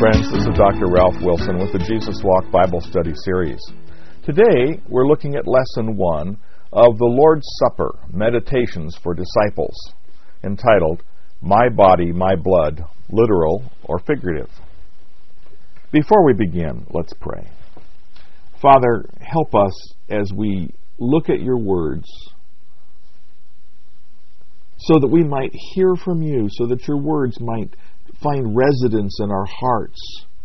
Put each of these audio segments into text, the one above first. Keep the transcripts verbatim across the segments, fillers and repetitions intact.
friends. This is Doctor Ralph Wilson with the Jesus Walk Bible Study Series. Today, we're looking at Lesson one of the Lord's Supper, Meditations for Disciples, entitled, My Body, My Blood, Literal or Figurative. Before we begin, let's pray. Father, help us as we look at your words so that we might hear from you, so that your words might find residence in our hearts.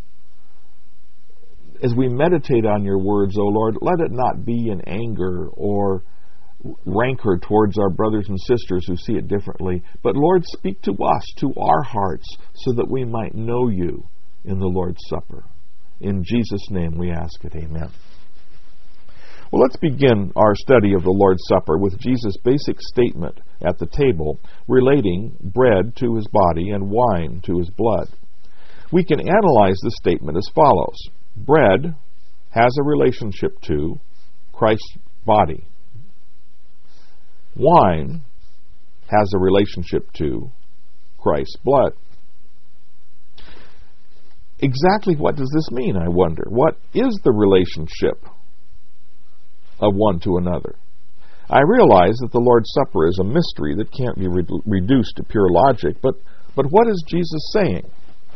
As we meditate on your words, O Lord, let it not be in anger or rancor towards our brothers and sisters who see it differently, but Lord, speak to us, to our hearts, so that we might know you in the Lord's Supper. In Jesus' name we ask it, amen. Well, let's begin our study of the Lord's Supper with Jesus' basic statement at the table relating bread to his body and wine to his blood. We can analyze the statement as follows. Bread has a relationship to Christ's body. Wine has a relationship to Christ's blood. Exactly what does this mean, I wonder? What is the relationship of one to another? I realize that the Lord's Supper is a mystery that can't be re- reduced to pure logic, but, but what is Jesus saying?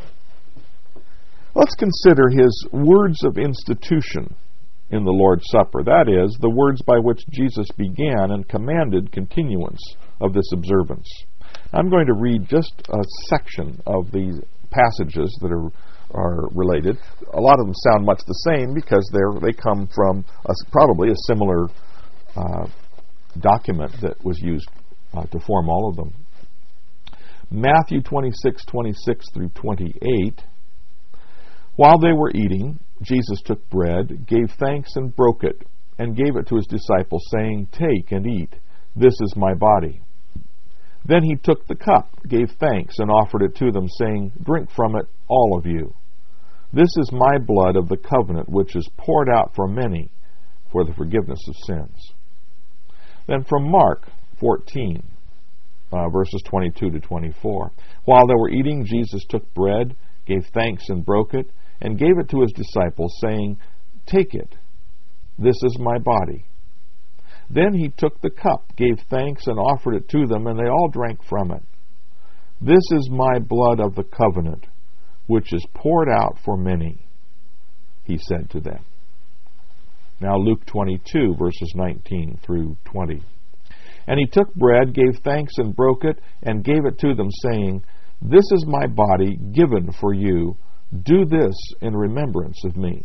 Let's consider his words of institution in the Lord's Supper. That is, the words by which Jesus began and commanded continuance of this observance. I'm going to read just a section of these passages that are are related. A lot of them sound much the same because they're, they come from a, probably a similar uh, document that was used uh, to form all of them. Matthew twenty-six, twenty-six through twenty-eight. While they were eating, Jesus took bread, gave thanks and broke it, and gave it to his disciples, saying, Take and eat, this is my body. Then he took the cup, gave thanks, and offered it to them, saying, Drink from it, all of you. This is my blood of the covenant, which is poured out for many for the forgiveness of sins. Then from Mark fourteen, uh, verses twenty-two to twenty-four. While they were eating, Jesus took bread, gave thanks and broke it, and gave it to his disciples, saying, Take it, this is my body. Then he took the cup, gave thanks, and offered it to them, and they all drank from it. This is my blood of the covenant, which is poured out for many, he said to them. Now Luke twenty-two, verses nineteen through twenty. And he took bread, gave thanks, and broke it, and gave it to them, saying, This is my body given for you. Do this in remembrance of me.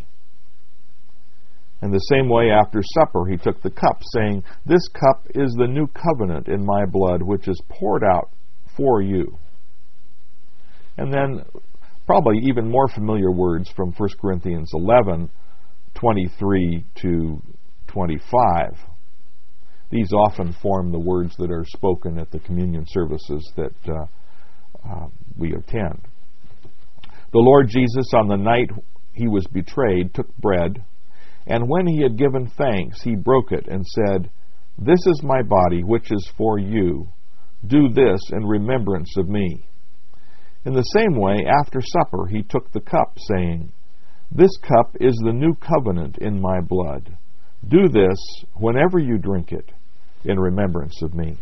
In the same way, after supper, he took the cup, saying, This cup is the new covenant in my blood, which is poured out for you. And then, probably even more familiar words from First Corinthians eleven, twenty-three to twenty-five. These often form the words that are spoken at the communion services that uh, uh, we attend. The Lord Jesus, on the night he was betrayed, took bread, and when he had given thanks, he broke it and said, This is my body, which is for you. Do this in remembrance of me. In the same way, after supper, he took the cup, saying, This cup is the new covenant in my blood. Do this whenever you drink it in remembrance of me.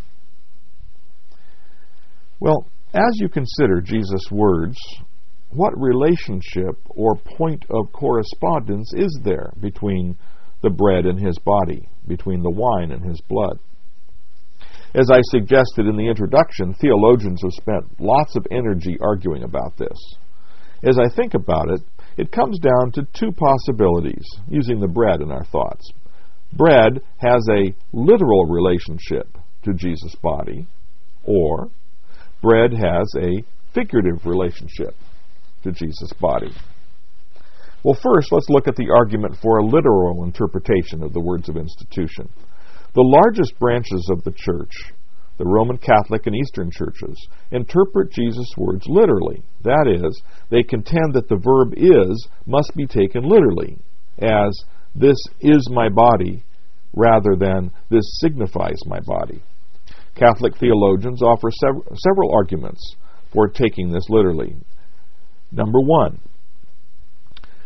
Well, as you consider Jesus' words, what relationship or point of correspondence is there between the bread and his body, between the wine and his blood? As I suggested in the introduction, theologians have spent lots of energy arguing about this. As I think about it, it comes down to two possibilities, using the bread in our thoughts. Bread has a literal relationship to Jesus' body, or bread has a figurative relationship to Jesus' body. Well, first, let's look at the argument for a literal interpretation of the words of institution. The largest branches of the church, the Roman Catholic and Eastern churches, interpret Jesus' words literally. That is, they contend that the verb is must be taken literally, as this is my body, rather than this signifies my body. Catholic theologians offer sev- several arguments for taking this literally. Number one,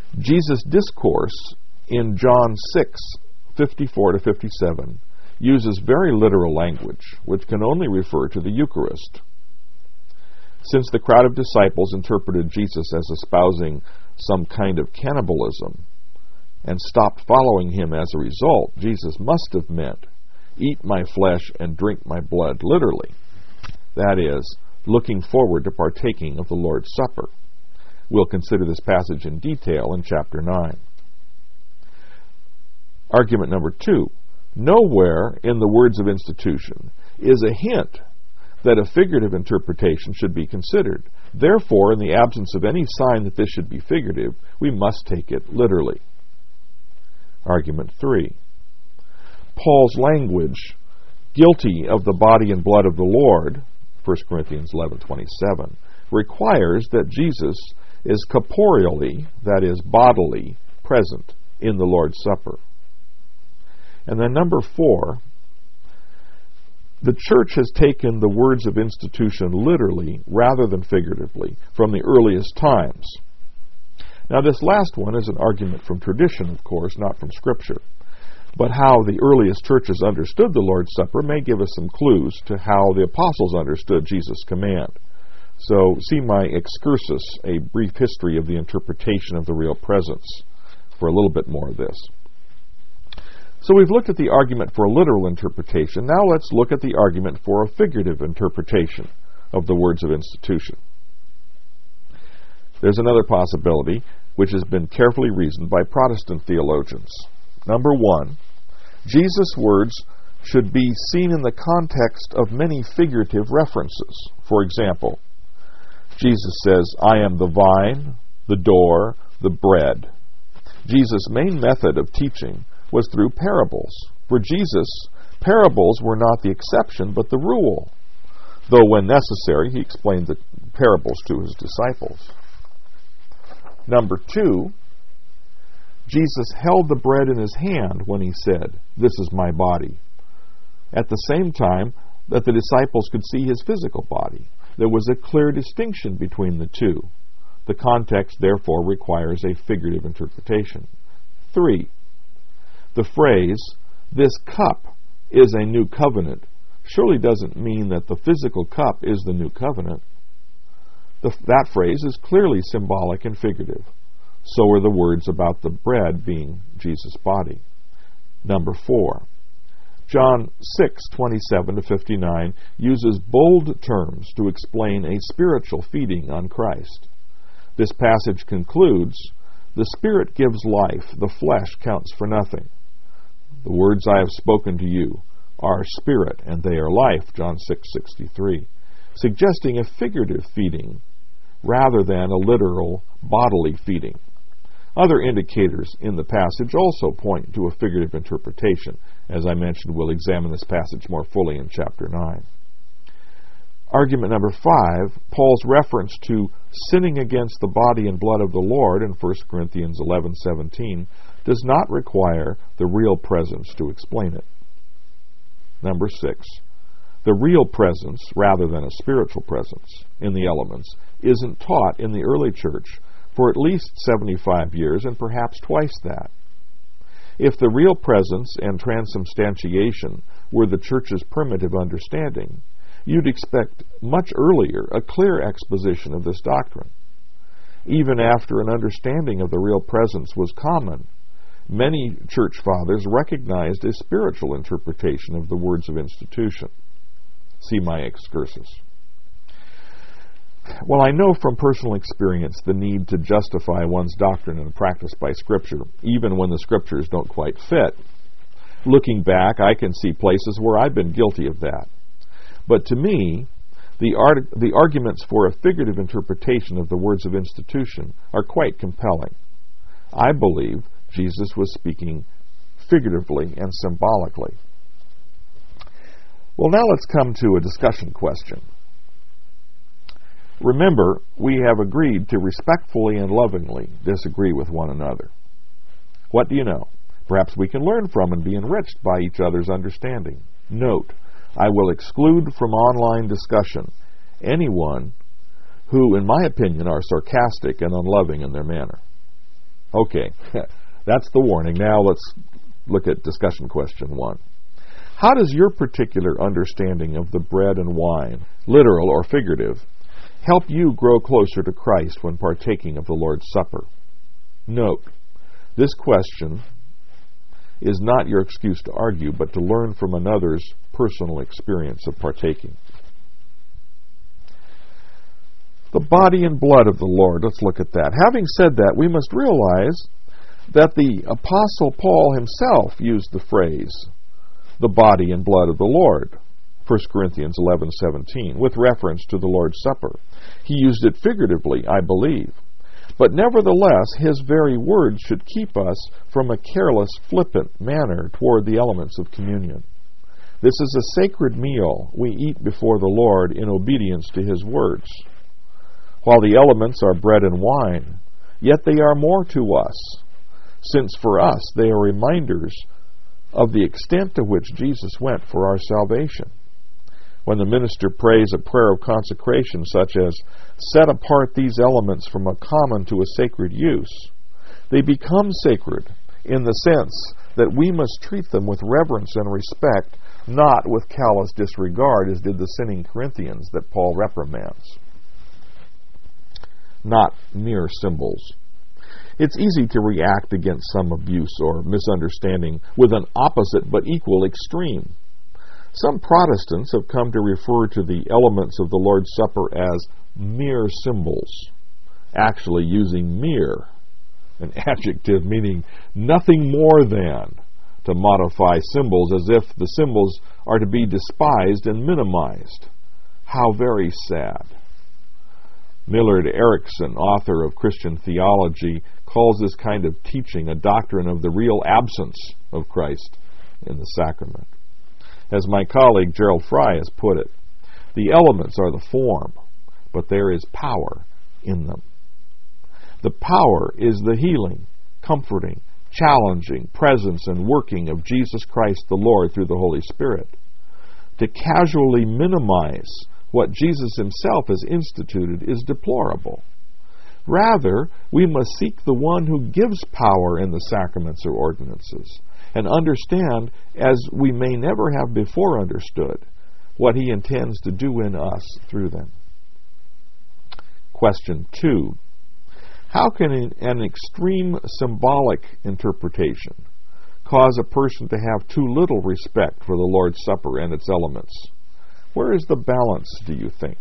Jesus' discourse in John six, fifty-four to fifty-seven uses very literal language, which can only refer to the Eucharist. Since the crowd of disciples interpreted Jesus as espousing some kind of cannibalism and stopped following him as a result, Jesus must have meant, eat my flesh and drink my blood, literally. That is, looking forward to partaking of the Lord's Supper. We'll consider this passage in detail in chapter nine. Argument number two. Nowhere in the words of institution is a hint that a figurative interpretation should be considered. Therefore, in the absence of any sign that this should be figurative, we must take it literally. Argument three. Paul's language, guilty of the body and blood of the Lord, First Corinthians eleven twenty-seven, requires that Jesus is corporeally, that is, bodily, present in the Lord's Supper. And then number four, the church has taken the words of institution literally rather than figuratively from the earliest times. Now, this last one is an argument from tradition, of course, not from Scripture. But how the earliest churches understood the Lord's Supper may give us some clues to how the apostles understood Jesus' command. So, see my excursus, a brief history of the interpretation of the real presence, for a little bit more of this. So we've looked at the argument for a literal interpretation. Now let's look at the argument for a figurative interpretation of the words of institution. There's another possibility which has been carefully reasoned by Protestant theologians. Number one, Jesus' words should be seen in the context of many figurative references. For example, Jesus says, I am the vine, the door, the bread. Jesus' main method of teaching was through parables. For Jesus, parables were not the exception, but the rule. Though when necessary, he explained the parables to his disciples. Number two, Jesus held the bread in his hand when he said, this is my body. At the same time that the disciples could see his physical body. There was a clear distinction between the two. The context, therefore, requires a figurative interpretation. Three, the phrase, this cup is a new covenant, surely doesn't mean that the physical cup is the new covenant. The, that phrase is clearly symbolic and figurative. So are the words about the bread being Jesus' body. Number four, John six twenty-seven to fifty-nine uses bold terms to explain a spiritual feeding on Christ. This passage concludes, the Spirit gives life, the flesh counts for nothing. The words I have spoken to you are spirit, and they are life, John six sixty-three, suggesting a figurative feeding rather than a literal bodily feeding. Other indicators in the passage also point to a figurative interpretation. As I mentioned, we'll examine this passage more fully in chapter nine. Argument number five, Paul's reference to sinning against the body and blood of the Lord in First Corinthians eleven seventeen does not require the real presence to explain it. Number six, the real presence, rather than a spiritual presence, in the elements isn't taught in the early church for at least seventy-five years and perhaps twice that. If the real presence and transubstantiation were the church's primitive understanding, you'd expect much earlier a clear exposition of this doctrine. Even after an understanding of the real presence was common, many church fathers recognized a spiritual interpretation of the words of institution. See my excursus. Well, I know from personal experience the need to justify one's doctrine and practice by Scripture, even when the Scriptures don't quite fit. Looking back, I can see places where I've been guilty of that. But to me, the, art- the arguments for a figurative interpretation of the words of institution are quite compelling. I believe Jesus was speaking figuratively and symbolically. Well, now let's come to a discussion question. Remember, we have agreed to respectfully and lovingly disagree with one another. What do you know? Perhaps we can learn from and be enriched by each other's understanding. Note, I will exclude from online discussion anyone who, in my opinion, are sarcastic and unloving in their manner. Okay, that's the warning. Now let's look at discussion question one. How does your particular understanding of the bread and wine, literal or figurative, help you grow closer to Christ when partaking of the Lord's Supper? Note, this question is not your excuse to argue, but to learn from another's personal experience of partaking. The body and blood of the Lord. Let's look at that. Having said that, we must realize that the Apostle Paul himself used the phrase, the body and blood of the Lord, First Corinthians eleven seventeen, with reference to the Lord's Supper. He used it figuratively, I believe. But nevertheless, his very words should keep us from a careless, flippant manner toward the elements of communion. This is a sacred meal we eat before the Lord in obedience to his words. While the elements are bread and wine, yet they are more to us, since for us they are reminders of the extent to which Jesus went for our salvation. When the minister prays a prayer of consecration, such as, set apart these elements from a common to a sacred use, they become sacred in the sense that we must treat them with reverence and respect, not with callous disregard, as did the sinning Corinthians that Paul reprimands. Not mere symbols. It's easy to react against some abuse or misunderstanding with an opposite but equal extreme. Some Protestants have come to refer to the elements of the Lord's Supper as mere symbols, actually using mere, an adjective meaning nothing more than, to modify symbols as if the symbols are to be despised and minimized. How very sad. Millard Erickson, author of Christian Theology, calls this kind of teaching a doctrine of the real absence of Christ in the sacrament. As my colleague Gerald Fry has put it, the elements are the form, but there is power in them. The power is the healing, comforting, challenging presence and working of Jesus Christ the Lord through the Holy Spirit. To casually minimize what Jesus himself has instituted is deplorable. Rather, we must seek the one who gives power in the sacraments or ordinances, and understand, as we may never have before understood, what he intends to do in us through them. Question two. How can an extreme symbolic interpretation cause a person to have too little respect for the Lord's Supper and its elements? Where is the balance, do you think?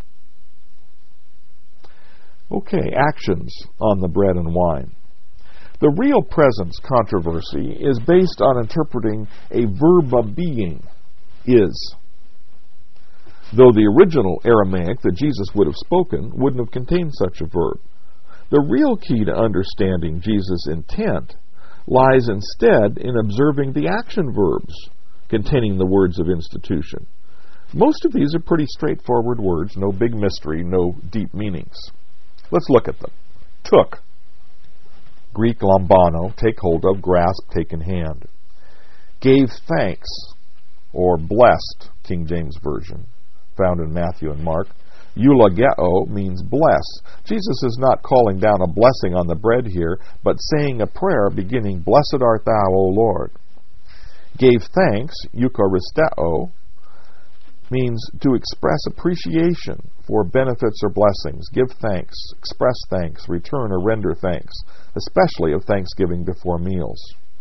Okay, actions on the bread and wine. The real presence controversy is based on interpreting a verb of being, is. Though the original Aramaic that Jesus would have spoken wouldn't have contained such a verb. The real key to understanding Jesus' intent lies instead in observing the action verbs containing the words of institution. Most of these are pretty straightforward words, no big mystery, no deep meanings. Let's look at them. Took. Greek lambano, take hold of, grasp, take in hand. Gave thanks, or blessed, King James Version, found in Matthew and Mark. Eulogeo means bless. Jesus is not calling down a blessing on the bread here, but saying a prayer beginning, Blessed art thou, O Lord. Gave thanks, eucharisteo, means to express appreciation for benefits or blessings, give thanks, express thanks, return or render thanks, especially of thanksgiving before meals.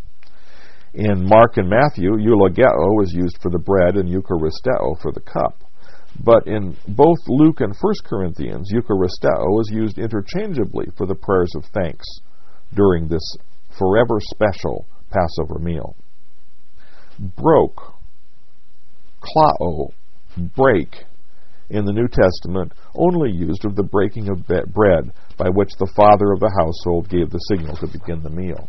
In Mark and Matthew, eulogeo is used for the bread and eucharisteo for the cup. But in both Luke and First Corinthians, eucharisteo is used interchangeably for the prayers of thanks during this forever special Passover meal. Broke, klao, break, in the New Testament, only used of the breaking of bread by which the father of the household gave the signal to begin the meal.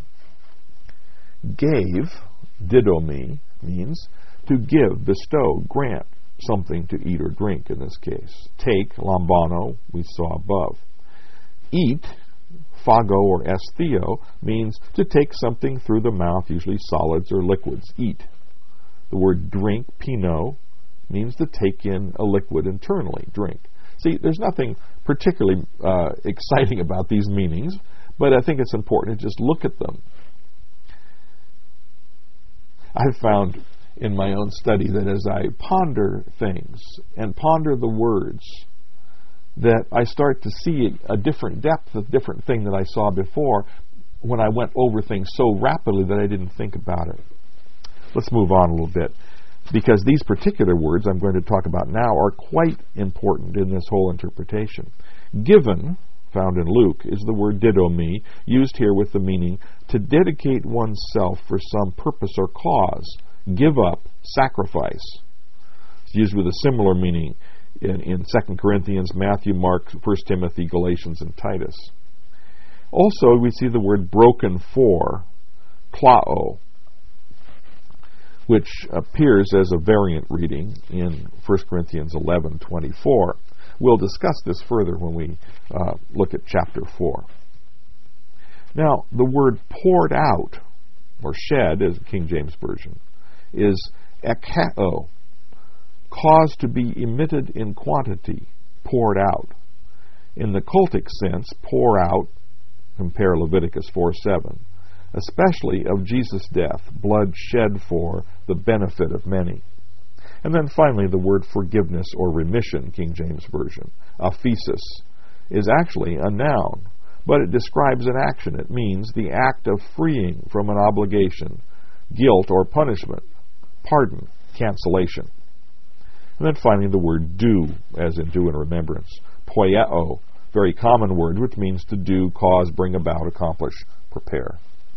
Gave, didomi, means to give, bestow, grant something to eat or drink in this case. Take, lambano, we saw above. Eat, phago or estheo, means to take something through the mouth, usually solids or liquids. Eat. The word drink, pino, means to take in a liquid internally, drink. See, there's nothing particularly uh, exciting about these meanings, but I think it's important to just look at them. I've found in my own study that as I ponder things and ponder the words, that I start to see a different depth, a different thing that I saw before when I went over things so rapidly that I didn't think about it. Let's move on a little bit, because these particular words I'm going to talk about now are quite important in this whole interpretation. Given, found in Luke, is the word didomi, used here with the meaning to dedicate oneself for some purpose or cause, give up, sacrifice. It's used with a similar meaning in, in Second Corinthians, Matthew, Mark, First Timothy, Galatians, and Titus. Also, we see the word broken for, klao, which appears as a variant reading in First Corinthians eleven twenty-four. We'll discuss this further when we uh, look at chapter four. Now, the word poured out, or shed, as King James Version, is ekao, caused to be emitted in quantity, poured out. In the cultic sense, pour out, compare Leviticus four seven, especially of Jesus' death, blood shed for the benefit of many. And then finally, the word forgiveness or remission, King James Version, aphesis, is actually a noun, but it describes an action. It means the act of freeing from an obligation, guilt or punishment, pardon, cancellation. And then finally, the word do, as in do in remembrance, poieo, very common word, which means to do, cause, bring about, accomplish, prepare.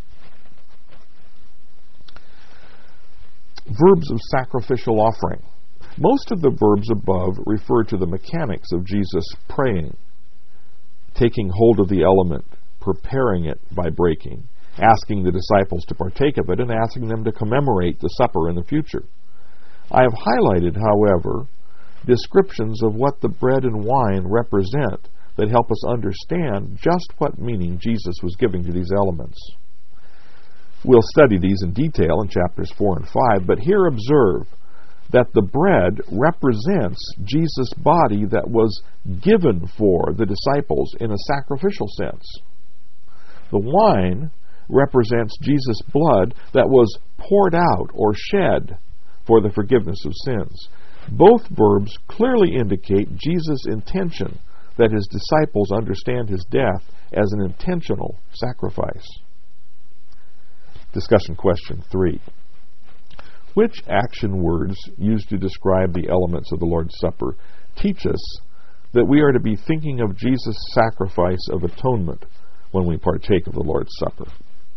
Verbs of sacrificial offering. Most of the verbs above refer to the mechanics of Jesus praying, taking hold of the element, preparing it by breaking, asking the disciples to partake of it, and asking them to commemorate the supper in the future. I have highlighted, however, descriptions of what the bread and wine represent that help us understand just what meaning Jesus was giving to these elements. We'll study these in detail in chapters four and five, but here observe that the bread represents Jesus' body that was given for the disciples in a sacrificial sense. The wine represents Jesus' blood that was poured out or shed for the forgiveness of sins. Both verbs clearly indicate Jesus' intention that his disciples understand his death as an intentional sacrifice. Discussion question three. Which action words used to describe the elements of the Lord's Supper teach us that we are to be thinking of Jesus' sacrifice of atonement when we partake of the Lord's Supper?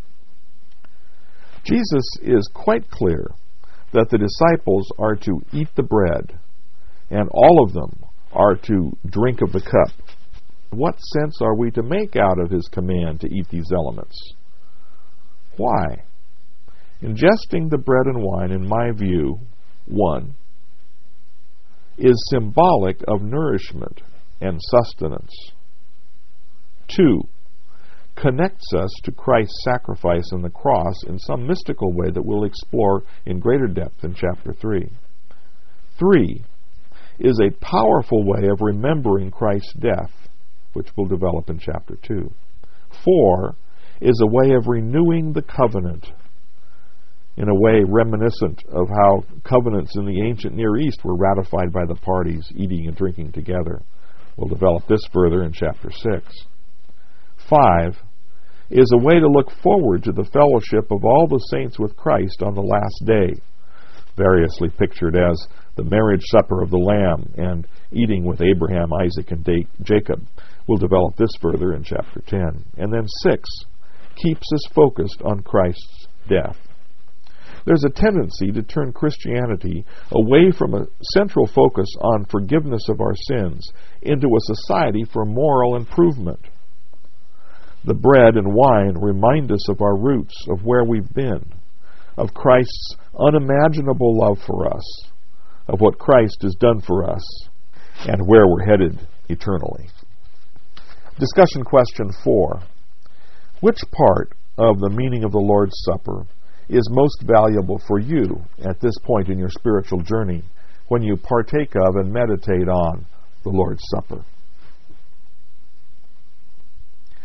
Jesus is quite clear that the disciples are to eat the bread, and all of them are to drink of the cup. What sense are we to make out of his command to eat these elements? Why? Ingesting the bread and wine, in my view, one, is symbolic of nourishment and sustenance. Two, connects us to Christ's sacrifice on the cross in some mystical way that we'll explore in greater depth in chapter three. Three, is a powerful way of remembering Christ's death, which we'll develop in chapter two. Four, is a way of renewing the covenant, in a way reminiscent of how covenants in the ancient Near East were ratified by the parties eating and drinking together. We'll develop this further in chapter six. Five, is a way to look forward to the fellowship of all the saints with Christ on the last day, variously pictured as the marriage supper of the Lamb and eating with Abraham, Isaac, and Jacob. We'll develop this further in chapter ten. And then six, keeps us focused on Christ's death. There's a tendency to turn Christianity away from a central focus on forgiveness of our sins into a society for moral improvement. The bread and wine remind us of our roots, of where we've been, of Christ's unimaginable love for us, of what Christ has done for us, and where we're headed eternally. Discussion question four. Which part of the meaning of the Lord's Supper is most valuable for you at this point in your spiritual journey when you partake of and meditate on the Lord's Supper?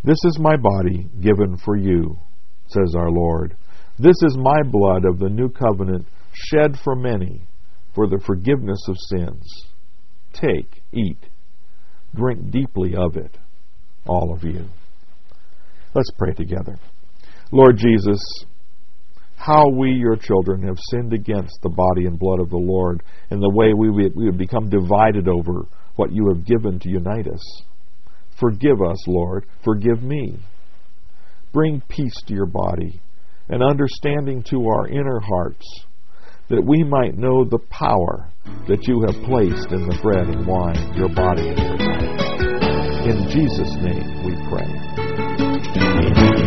This is my body given for you, says our Lord. This is my blood of the new covenant, shed for many, for the forgiveness of sins. Take, eat, drink deeply of it, all of you. Let's pray together. Lord Jesus, how we, your children, have sinned against the body and blood of the Lord in the way we we have become divided over what you have given to unite us. Forgive us, Lord. Forgive me. Bring peace to your body and understanding to our inner hearts, that we might know the power that you have placed in the bread and wine, your body and your blood. In Jesus' name we pray. Amen.